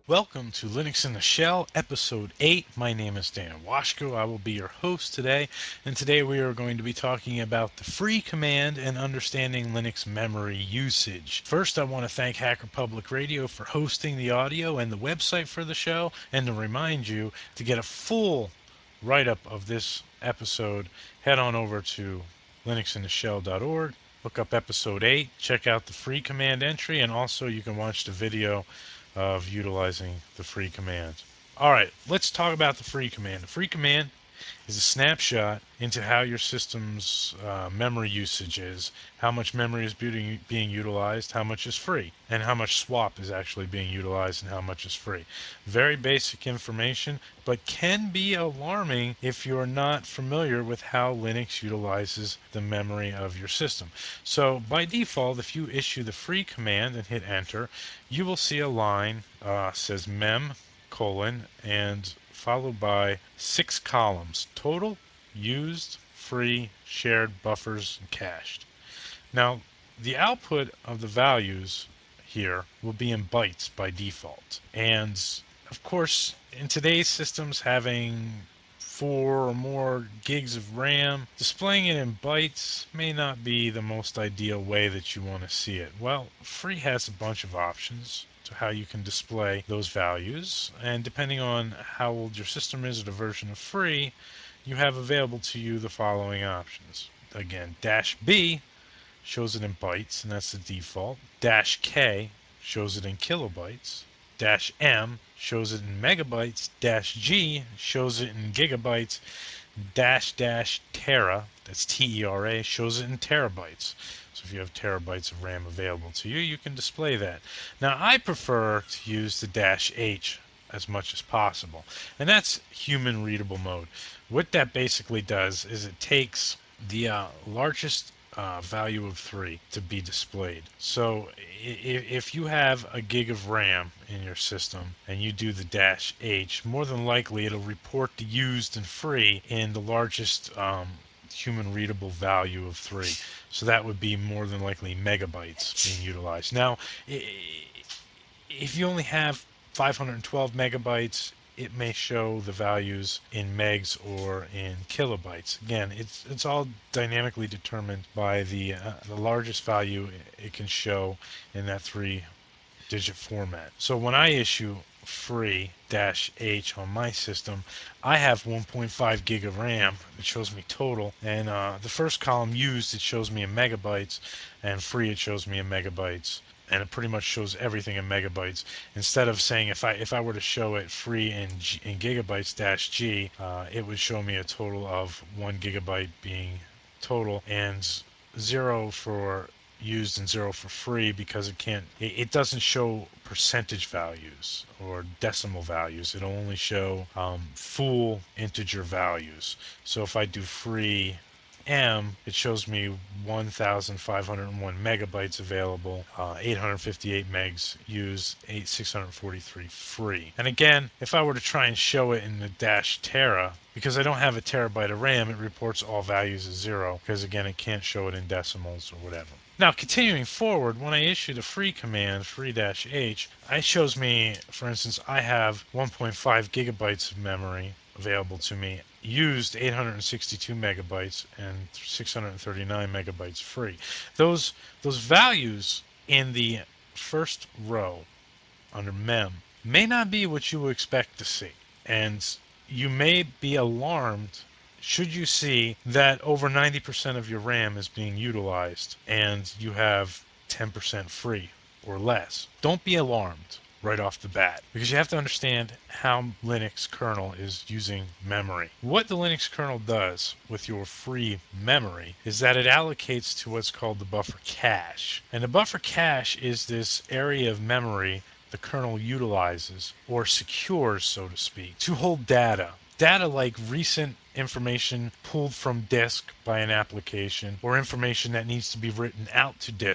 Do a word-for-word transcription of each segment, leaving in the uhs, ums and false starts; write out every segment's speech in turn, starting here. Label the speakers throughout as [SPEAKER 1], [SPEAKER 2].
[SPEAKER 1] Welcome to Linux in the Shell, Episode eight. My name is Dan Washko. I will be your host today, and today we are going to be talking about the free command and understanding Linux memory usage. First, I want to thank Hacker Public Radio for hosting the audio and the website for the show, and to remind you to get a full write-up of this episode, head on over to linux in the shell dot org. Look up episode eight, check out the free command entry, and also you can watch the video of utilizing the free command. All right, let's talk about the free command. The free command is a snapshot into how your system's uh, memory usage is, how much memory is being, being utilized, how much is free, and how much swap is actually being utilized and how much is free. Very basic information, but can be alarming if you're not familiar with how Linux utilizes the memory of your system. So by default, if you issue the free command and hit enter, you will see a line uh, says mem colon and followed by six columns: total, used, free, shared, buffers, and cached. Now, the output of the values here will be in bytes by default. And of course, in today's systems, having four or more gigs of RAM, displaying it in bytes may not be the most ideal way that you want to see it. Well, Free has a bunch of options to how you can display those values, and depending on how old your system is or the version of Free, you have available to you the following options. Again, dash B shows it in bytes, and that's the default. Dash K shows it in kilobytes. Dash M shows it in megabytes. Dash G shows it in gigabytes. Dash dash Tera, that's T E R A, shows it in terabytes. So if you have terabytes of RAM available to you, you can display that. Now I prefer to use the dash H as much as possible, and that's human readable mode. What that basically does is it takes the uh, largest uh, value of three to be displayed. So if, if you have a gig of RAM in your system and you do the dash H, more than likely it'll report the used and free in the largest um, human readable value of three. So that would be more than likely megabytes being utilized. Now, if you only have five hundred twelve megabytes, it may show the values in megs or in kilobytes. Again, it's it's all dynamically determined by the uh, the largest value it can show in that three digit format. So when I issue free dash H on my system, I have one point five gig of RAM. It shows me total, and uh, the first column used, it shows me in megabytes, and free, it shows me in megabytes. And it pretty much shows everything in megabytes. Instead of saying if I if I were to show it free in G, in gigabytes dash G, uh, it would show me a total of one gigabyte being total and zero for used and zero for free, because it can't it, it doesn't show percentage values or decimal values. It'll only show um, full integer values. So if I do free M, it shows me one thousand five hundred one megabytes available, uh, eight hundred fifty-eight megs used, eight, six hundred forty-three free. And again, if I were to try and show it in the dash tera, because I don't have a terabyte of RAM, it reports all values as zero, because again, it can't show it in decimals or whatever. Now, continuing forward, when I issue the free command, free-h, it shows me, for instance, I have one point five gigabytes of memory available to me, used eight hundred sixty-two megabytes, and six hundred thirty-nine megabytes free. Those, those values in the first row under mem may not be what you would expect to see. And you may be alarmed should you see that over ninety percent of your RAM is being utilized and you have ten percent free or less. Don't be alarmed right off the bat, because you have to understand how Linux kernel is using memory. What the Linux kernel does with your free memory is that it allocates to what's called the buffer cache. And the buffer cache is this area of memory the kernel utilizes, or secures, so to speak, to hold data. Data like recent information pulled from disk by an application, or information that needs to be written out to disk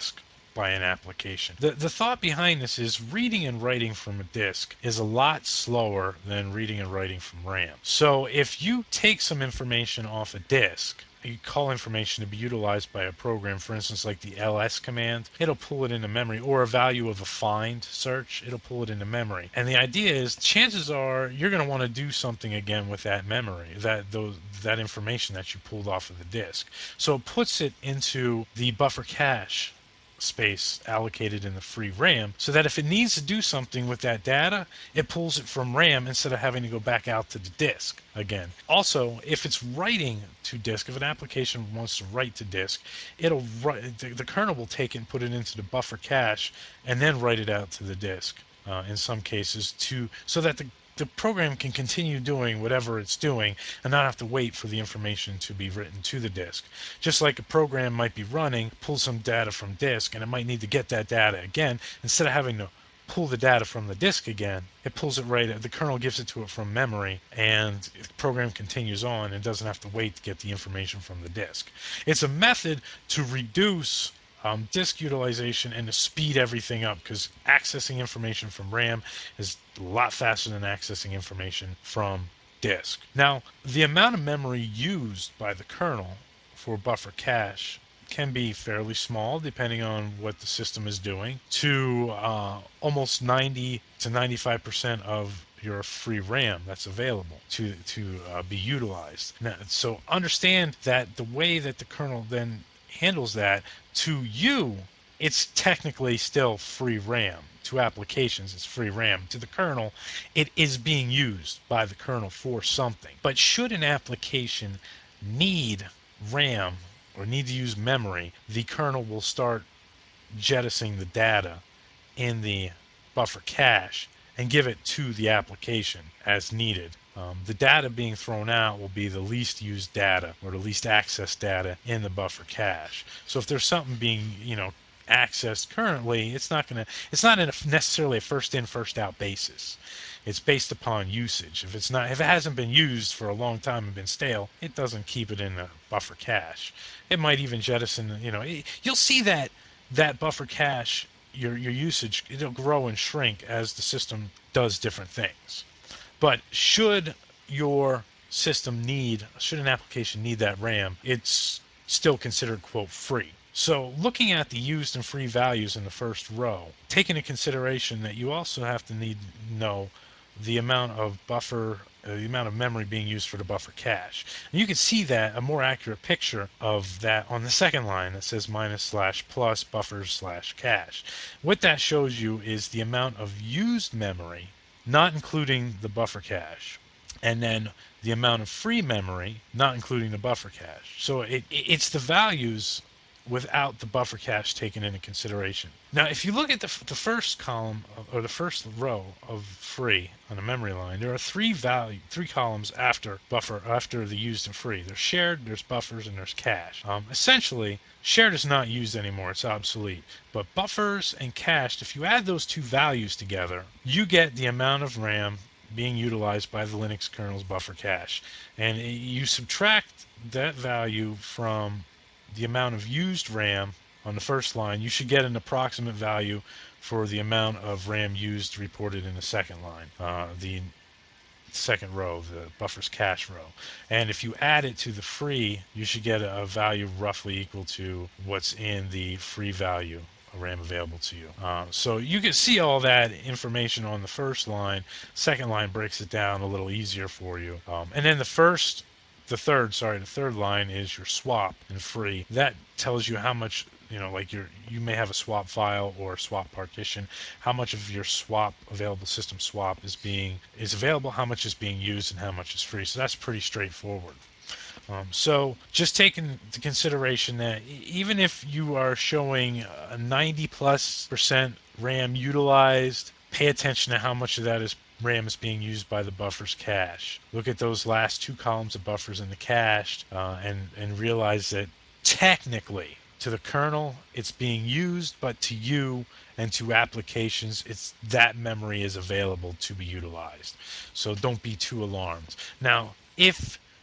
[SPEAKER 1] by an application. The, the thought behind this is reading and writing from a disk is a lot slower than reading and writing from RAM. So if you take some information off a disk, you call information to be utilized by a program, for instance, like the L S command, it'll pull it into memory, or a value of a find search, it'll pull it into memory. And the idea is, chances are you're going to want to do something again with that memory, that those that information that you pulled off of the disk. So it puts it into the buffer cache space allocated in the free RAM, so that if it needs to do something with that data, it pulls it from RAM instead of having to go back out to the disk again. Also, if it's writing to disk, if an application wants to write to disk, it'll write, the, the kernel will take it and put it into the buffer cache and then write it out to the disk. Uh, in some cases, to so that the the program can continue doing whatever it's doing and not have to wait for the information to be written to the disk. Just like a program might be running, pull some data from disk, and it might need to get that data again. Instead of having to pull the data from the disk again, it pulls it right, the kernel gives it to it from memory, and the program continues on and doesn't have to wait to get the information from the disk. It's a method to reduce um, disk utilization and to speed everything up, because accessing information from RAM is a lot faster than accessing information from disk. Now, the amount of memory used by the kernel for buffer cache can be fairly small depending on what the system is doing, to uh, almost ninety to ninety-five percent of your free RAM that's available to to uh, be utilized. Now, so understand that the way that the kernel then handles that, to you, it's technically still free RAM. To applications, it's free RAM. To the kernel, it is being used by the kernel for something. But should an application need RAM or need to use memory, the kernel will start jettisoning the data in the buffer cache and give it to the application as needed. Um, the data being thrown out will be the least used data or the least accessed data in the buffer cache. So if there's something being, you know, accessed currently, it's not going to, it's not a, necessarily a first in, first out basis. It's based upon usage. If it's not, if it hasn't been used for a long time and been stale, it doesn't keep it in the buffer cache. It might even jettison, you know, it, you'll see that that buffer cache, your your usage, it'll grow and shrink as the system does different things. But should your system need, should an application need that RAM, it's still considered, quote, free. So looking at the used and free values in the first row, take into consideration that you also have to need to know the amount of buffer, uh, the amount of memory being used for the buffer cache. And you can see that, a more accurate picture of that on the second line that says minus slash plus buffers slash cache. What that shows you is the amount of used memory, not including the buffer cache, and then the amount of free memory, not including the buffer cache. So it, it's the values without the buffer cache taken into consideration. Now, if you look at the, the first column of, or the first row of free on the memory line, there are three value, three columns after buffer, after the used and free. There's shared, there's buffers, and there's cache. Um, essentially, shared is not used anymore; it's obsolete. But buffers and cached, if you add those two values together, you get the amount of RAM being utilized by the Linux kernel's buffer cache, and you subtract that value from the amount of used RAM on the first line, you should get an approximate value for the amount of RAM used reported in the second line, uh, the second row, the buffer's cache row. And if you add it to the free, you should get a value roughly equal to what's in the free value RAM available to you. Uh, so you can see all that information on the first line. Second line breaks it down a little easier for you. Um, and then the first the third, sorry, the third line is your swap and free. That tells you how much, you know, like your, you may have a swap file or a swap partition, how much of your swap, available system swap is being, is available, how much is being used, and how much is free. So that's pretty straightforward. Um, so just take into consideration that even if you are showing a ninety plus percent RAM utilized, pay attention to how much of that is RAM is being used by the buffer's cache. Look at those last two columns of buffers in the cache, uh, and, and realize that technically, to the kernel, it's being used, but to you and to applications, it's that memory is available to be utilized. So don't be too alarmed. Now, if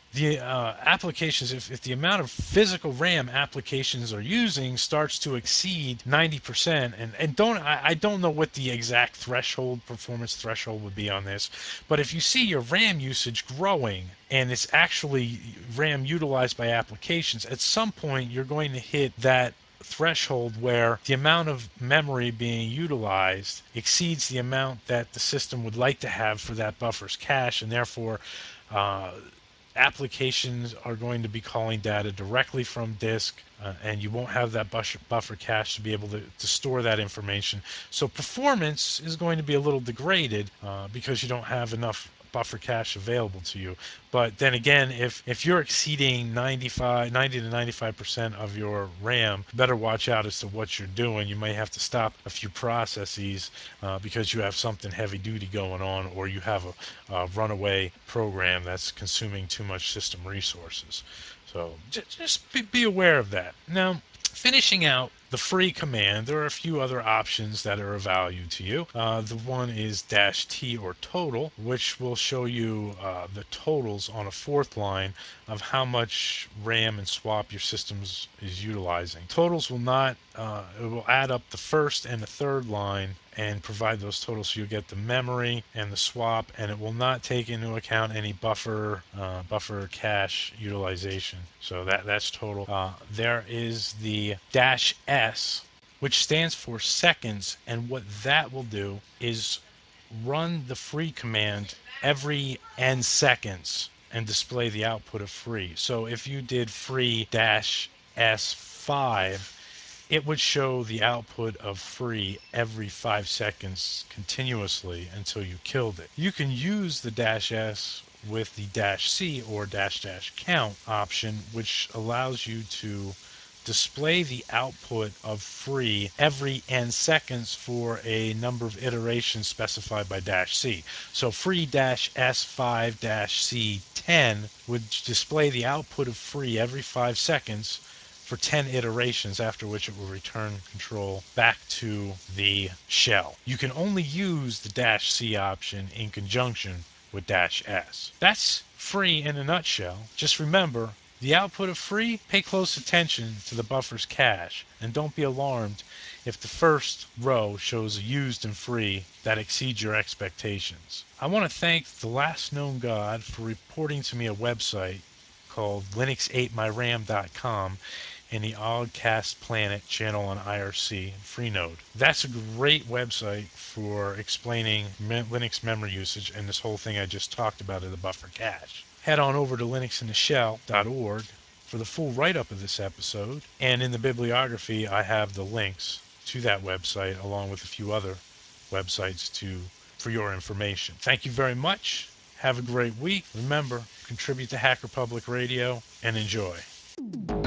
[SPEAKER 1] the uh, applications, if, if the amount of physical RAM applications are using starts to exceed ninety percent, and, and don't I, I don't know what the exact threshold, performance threshold would be on this, but if you see your RAM usage growing and it's actually RAM utilized by applications, at some point you're going to hit that threshold where the amount of memory being utilized exceeds the amount that the system would like to have for that buffer's cache, and therefore uh, applications are going to be calling data directly from disk, uh, and you won't have that buffer, buffer cache to be able to, to store that information. So performance is going to be a little degraded uh, because you don't have enough buffer cache available to you. But then again, if if you're exceeding ninety-five, ninety to ninety-five percent of your RAM, better watch out as to what you're doing. You may have to stop a few processes uh, because you have something heavy duty going on, or you have a, a runaway program that's consuming too much system resources. So j- just be, be aware of that. Now, finishing out the free command, there are a few other options that are of value to you. Uh, the one is dash T or total, which will show you uh, the totals on a fourth line of how much RAM and swap your systems is utilizing. Totals will not, uh, it will add up the first and the third line and provide those totals, so you get the memory and the swap, and it will not take into account any buffer uh, buffer cache utilization. So that that's total. Uh, there is the dash S, which stands for seconds, and what that will do is run the free command every n seconds and display the output of free. So if you did free dash S five, it would show the output of free every five seconds continuously until you killed it. You can use the dash S with the dash C or dash dash count option, which allows you to display the output of free every n seconds for a number of iterations specified by dash C. So free dash S five dash C ten would display the output of free every five seconds for ten iterations, after which it will return control back to the shell. You can only use the dash C option in conjunction with dash S. That's free in a nutshell. Just remember, the output of free, pay close attention to the buffer's cache, and don't be alarmed if the first row shows a used and free that exceeds your expectations. I want to thank the last known god for reporting to me a website called Linux ate my ram dot com in the Oddcast Planet channel on I R C Freenode. That's a great website for explaining me- Linux memory usage and this whole thing I just talked about of the buffer cache. Head on over to linux in the shell dot org for the full write-up of this episode, and in the bibliography I have the links to that website along with a few other websites to for your information. Thank you very much. Have a great week. Remember, contribute to Hacker Public Radio and enjoy.